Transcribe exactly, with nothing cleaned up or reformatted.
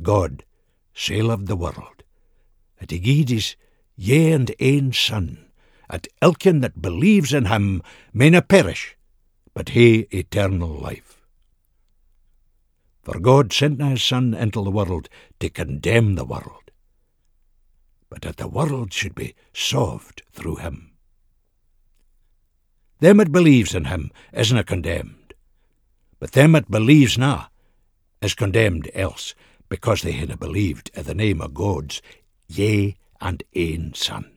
God sae loved the world, that he gied his yea and ain Son, that elkin that believes in him may na perish, but hae eternal life. For God sent na his Son into the world to condemn the world, but that the world should be saved through him. Them that believes in him isna condemned, but them that believes na is condemned else, because they hae believed in the name of God's yea and ain Son.